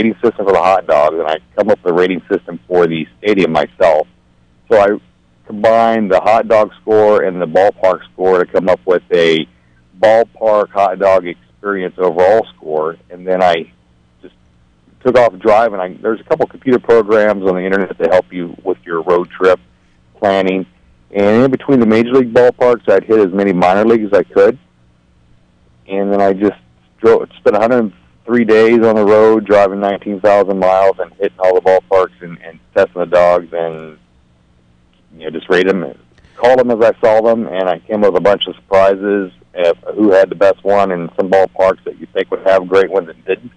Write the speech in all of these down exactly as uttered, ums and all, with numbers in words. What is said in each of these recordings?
rating system for the hot dogs, and I come up with a rating system for the stadium myself. So I combined the hot dog score and the ballpark score to come up with a ballpark hot dog experience overall score, and then I just took off driving. I, there's a couple computer programs on the internet that help you with your road trip planning, and in between the major league ballparks, I'd hit as many minor leagues as I could, and then I just drove, spent one hundred three days on the road, driving nineteen thousand miles and hitting all the ballparks and, and testing the dogs, and you know, just rate them and called them as I saw them, and I came up with a bunch of surprises of who had the best one and some ballparks that you think would have great ones and didn't.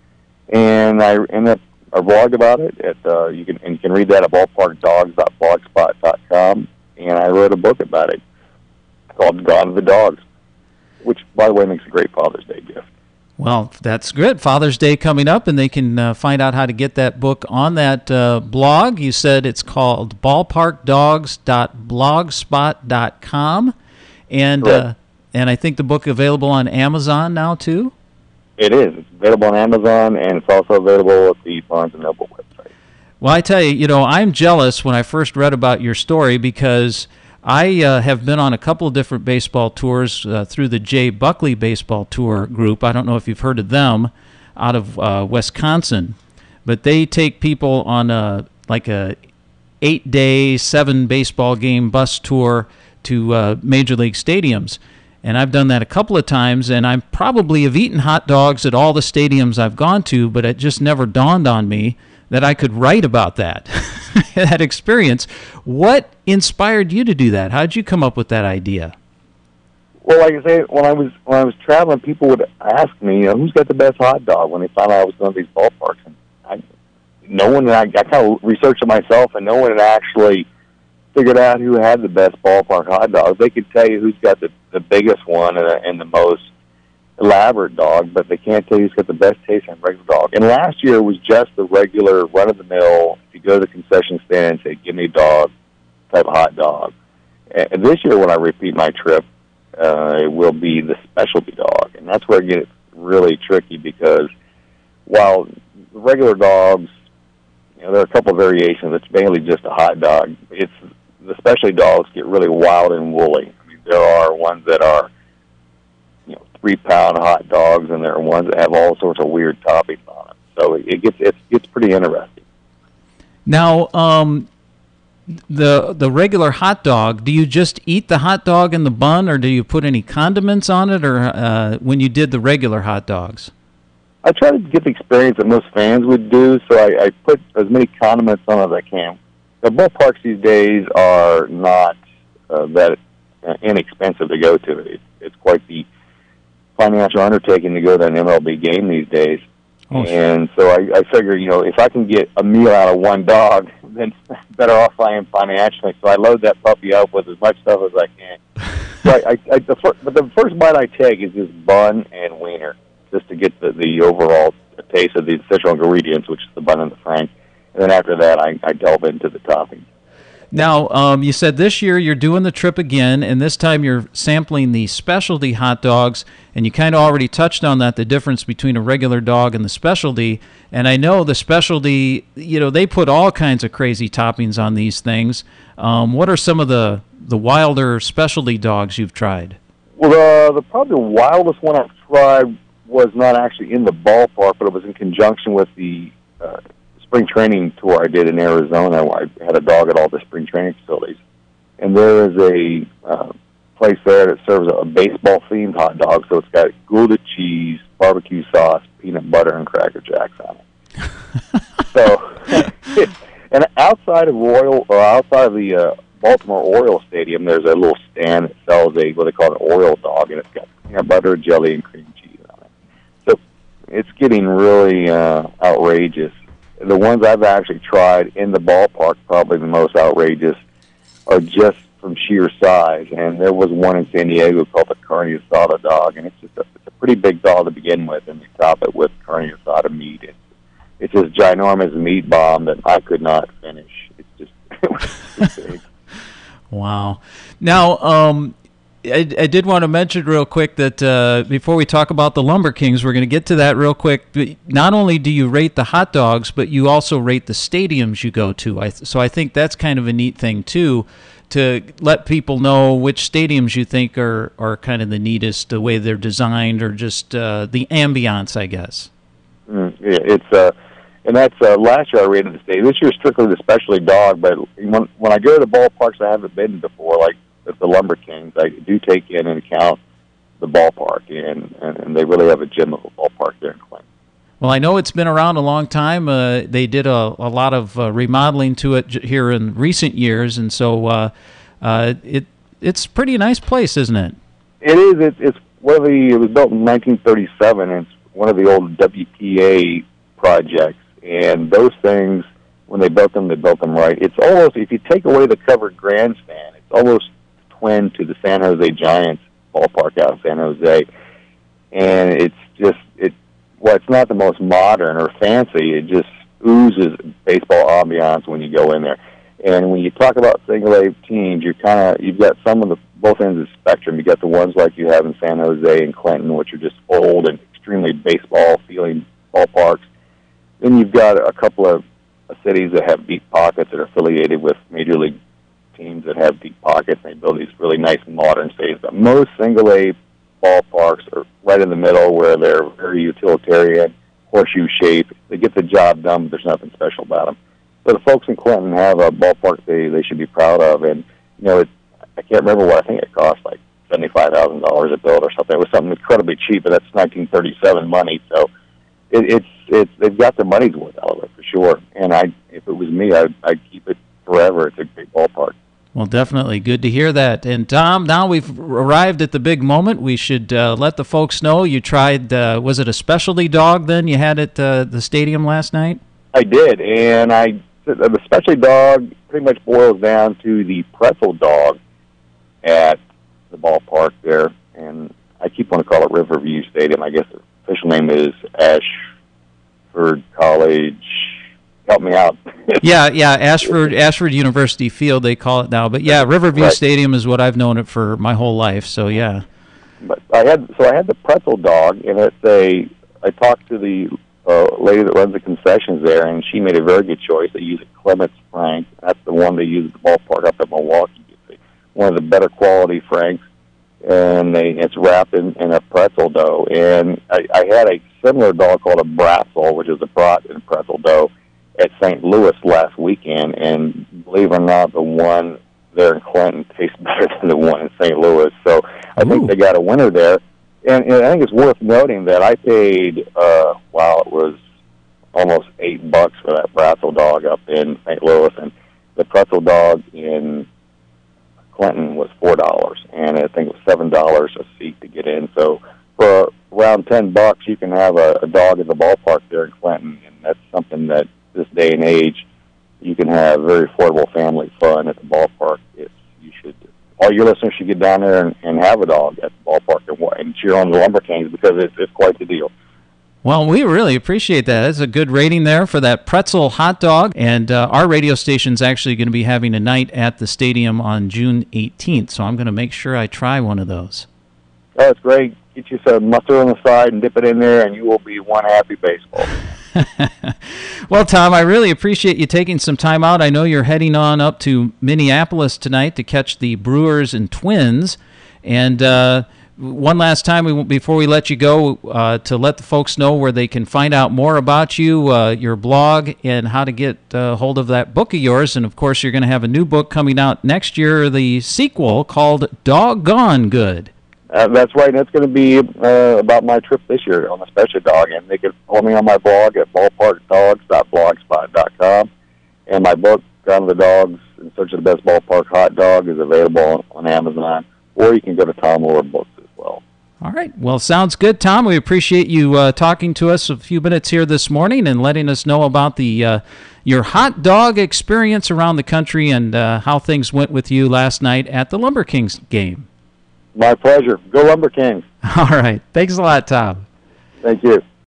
And I ended up, I blogged about it. At, uh, you can and you can read that at ballpark dogs dot blogspot dot com, and I wrote a book about it called Gone to the Dogs, which, by the way, makes a great Father's Day gift. Well, that's good. Father's Day coming up, and they can uh, find out how to get that book on that uh, blog. You said it's called ballpark dogs dot blogspot dot com, and uh, and I think the book available on Amazon now, too? It is. It's available on Amazon, and it's also available at the Barnes and Noble website. Well, I tell you, you know, I'm jealous when I first read about your story because I uh, have been on a couple of different baseball tours uh, through the Jay Buckley Baseball Tour group. I don't know if you've heard of them, out of uh, Wisconsin, but they take people on a like a eight-day, seven baseball game bus tour to uh, major league stadiums. And I've done that a couple of times, and I probably have eaten hot dogs at all the stadiums I've gone to, but it just never dawned on me that I could write about that, that experience. What inspired you to do that? How did you come up with that idea? Well, like I say, when I was when I was traveling, people would ask me, you know, who's got the best hot dog when they found out I was going to these ballparks. And I, no one, I, I kind of researched it myself, and no one had actually figured out who had the best ballpark hot dogs. They could tell you who's got the, the biggest one and, and the most elaborate dog, but they can't tell you who's got the best taste in a regular dog. And last year was just the regular run-of-the-mill, if you go to the concession stand and say, give me a dog, type of hot dog. And this year when I repeat my trip, uh, it will be the specialty dog. And that's where it gets really tricky because while the regular dogs, you know, there are a couple of variations. It's mainly just a hot dog. It's the specialty dogs get really wild and woolly. I mean, there are ones that are, you know, three-pound hot dogs, and there are ones that have all sorts of weird toppings on them. So it gets it gets pretty interesting. Now, um, the the regular hot dog, do you just eat the hot dog in the bun, or do you put any condiments on it, or uh, when you did the regular hot dogs? I try to get the experience that most fans would do, so I, I put as many condiments on as I can. The ballparks these days are not uh, that uh, inexpensive to go to. It, it's quite the financial undertaking to go to an M L B game these days. Oh, and so I, I figure, you know, if I can get a meal out of one dog, then better off I am financially. So I load that puppy up with as much stuff as I can. So I, I, I, the fir- but the first bite I take is just bun and wiener, just to get the, the overall taste of the essential ingredients, which is the bun and the frank. And then after that, I, I delve into the toppings. Now, um, you said this year you're doing the trip again, and this time you're sampling the specialty hot dogs, and you kind of already touched on that, the difference between a regular dog and the specialty. And I know the specialty, you know, they put all kinds of crazy toppings on these things. Um, what are some of the, the wilder specialty dogs you've tried? Well, the, the probably the wildest one I've tried was not actually in the ballpark, but it was in conjunction with the uh, spring training tour I did in Arizona. I had a dog at all the spring training facilities. And there is a uh, place there that serves a baseball-themed hot dog, so it's got Gouda cheese, barbecue sauce, peanut butter, and Cracker Jacks on it. so, and outside of Royal, or outside of the uh, Baltimore Orioles Stadium, there's a little stand that sells a, what they call an Oriole dog, and it's got peanut butter, jelly, and cream cheese on it. So it's getting really uh, outrageous. The ones I've actually tried in the ballpark, probably the most outrageous, are just from sheer size. And there was one in San Diego called the carne asada dog, and it's just a, it's a pretty big dog to begin with, and they top it with carne asada meat. It's, it's this ginormous meat bomb that I could not finish. It's just, it was too big. Wow. Now, um, I, I did want to mention real quick that uh, before we talk about the Lumber Kings, we're going to get to that real quick. Not only do you rate the hot dogs, but you also rate the stadiums you go to. I, so I think that's kind of a neat thing, too, to let people know which stadiums you think are, are kind of the neatest, the way they're designed, or just uh, the ambiance, I guess. Mm, yeah, it's uh, and that's uh, last year I rated the stadium. This year strictly the specialty dog, but when, when I go to the ballparks I haven't been before, like at the Lumber Kings, I do take in and account the ballpark, and, and, and they really have a gem of a ballpark there in Clinton. Well, I know it's been around a long time. Uh, they did a, a lot of uh, remodeling to it j- here in recent years, and so uh, uh, it it's a pretty nice place, isn't it? It is. It's, it's one of the. It was built in nineteen thirty-seven, and it's one of the old W P A projects. And those things, when they built them, they built them right. It's almost, if you take away the covered grandstand, it's almost twin to the San Jose Giants ballpark out in San Jose, and it's just it. Well, it's not the most modern or fancy. It just oozes baseball ambiance when you go in there. And when you talk about single A teams, you're kind of you've got some of the both ends of the spectrum. You got the ones like you have in San Jose and Clinton, which are just old and extremely baseball feeling ballparks. Then you've got a couple of cities that have deep pockets that are affiliated with major league teams that have deep pockets, and they build these really nice modern stadiums. But most single A ballparks are right in the middle, where they're very utilitarian, horseshoe shape. They get the job done, but there's nothing special about them. So the folks in Clinton have a ballpark they they should be proud of, and you know, it, I can't remember what I think it cost, like seventy-five thousand dollars a build or something. It was something incredibly cheap, but that's nineteen thirty-seven money, so it, it's it's they've got their money's worth out of it for sure. And I, if it was me, I'd, I'd keep it forever. It's a great ballpark. Well, definitely. Good to hear that. And, Tom, now we've arrived at the big moment. We should uh, let the folks know you tried, uh, was it a specialty dog then you had at uh, the stadium last night? I did, and I the specialty dog pretty much boils down to the pretzel dog at the ballpark there. And I keep wanting to call it Riverview Stadium. I guess the official name is Ashford College. Help me out. yeah, yeah, Ashford Ashford University Field, they call it now. But yeah, Riverview right. Stadium is what I've known it for my whole life. So yeah. But I had so I had the pretzel dog, and it's a. I talked to the uh, lady that runs the concessions there, and she made a very good choice. They use a Clements Frank. That's the one they use at the ballpark up in Milwaukee. It's one of the better quality Franks, and they it's wrapped in, in a pretzel dough. And I, I had a similar dog called a Bratzel, which is a brat in pretzel dough, at Saint Louis last weekend, and believe it or not, the one there in Clinton tastes better than the one in Saint Louis. So I Ooh. think they got a winner there. And, and I think it's worth noting that I paid, uh, wow, it was almost eight bucks for that Bratzel dog up in Saint Louis, and the pretzel dog in Clinton was four dollars, and I think it was seven dollars a seat to get in. So for around ten bucks, you can have a, a dog at the ballpark there in Clinton, and that's something that this day and age, you can have very affordable family fun at the ballpark. It's, you should, all your listeners should get down there and, and have a dog at the ballpark and, and cheer on the Lumber Kings, because it's, it's quite the deal. Well, we really appreciate that. That's a good rating there for that pretzel hot dog. And uh, our radio station's actually going to be having a night at the stadium on June eighteenth, so I'm going to make sure I try one of those. Oh, it's great. Get you some mustard on the side and dip it in there, and you will be one happy baseball. Well, Tom, I really appreciate you taking some time out. I know you're heading on up to Minneapolis tonight to catch the Brewers and Twins. And uh, one last time we, before we let you go, uh, to let the folks know where they can find out more about you, uh, your blog, and how to get uh, hold of that book of yours. And, of course, you're going to have a new book coming out next year, the sequel called Doggone Good. Uh, that's right, and it's going to be uh, about my trip this year on the special dog, and they can follow me on my blog at ballpark dogs dot blogspot dot com, and my book, Gone to the Dogs, In Search of the Best Ballpark Hot Dog, is available on Amazon, or you can go to Tom Lord Books as well. All right, well, sounds good, Tom. We appreciate you uh, talking to us a few minutes here this morning and letting us know about the uh, your hot dog experience around the country and uh, how things went with you last night at the Lumber Kings game. My pleasure. Go Lumber Kings. All right. Thanks a lot, Tom. Thank you.